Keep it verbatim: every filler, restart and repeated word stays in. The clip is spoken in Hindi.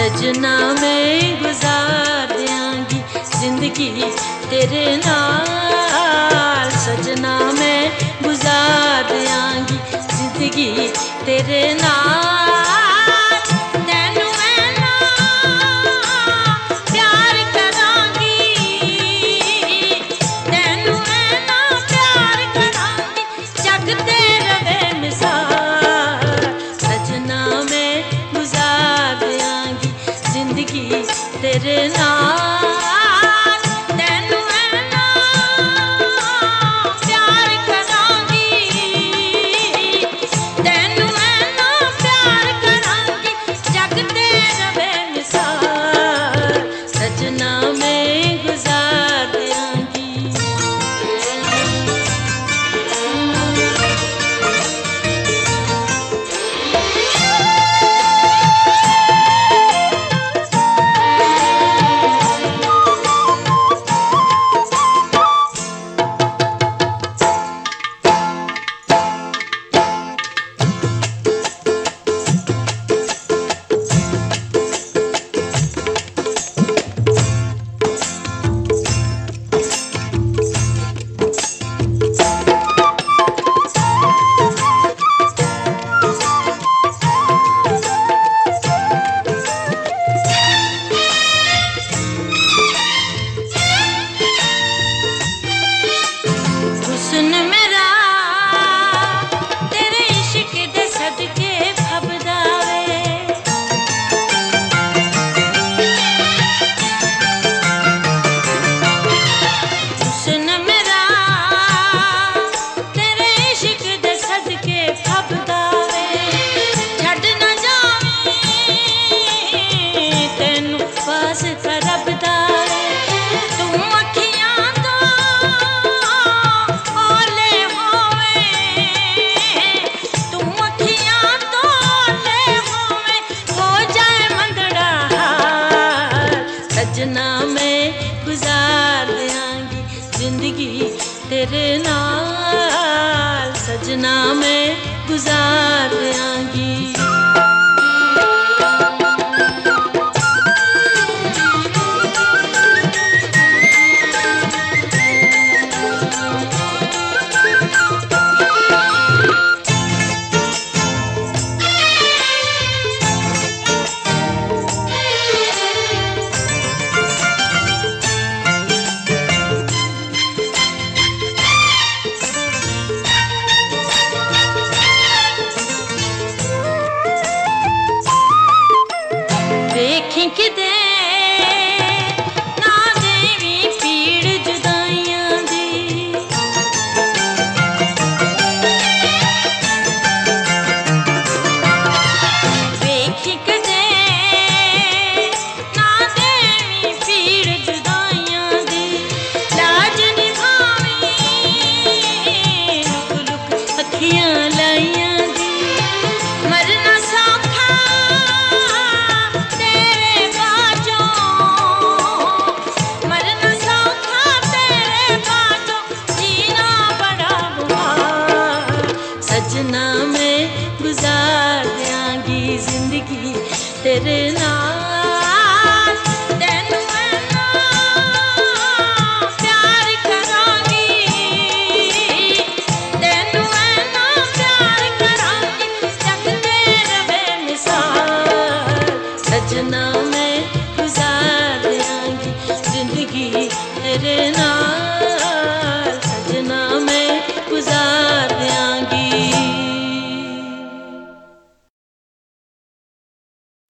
सजना मैं गुजार दियांगी जिंदगी तेरे नाल। सजना मैं गुजार दियांगी जिंदगी तेरे नाल। तेरे नाल तैनू ऐना प्यार करांगी, तैनू ऐना प्यार करांगी जग ते रवे मिसाल। सजना मैं गुजार दियांगी। सजना मैं गुजार दियांगी जिंदगी तेरे नाल। सजना मैं गुजार दियांगी। सजना मैं गुजार दियांगी जिंदगी तेरे नाल। तैनू ऐना प्यार करांगी, तैनू ऐना प्यार करांगी जग ते रवे मिसाल। सजना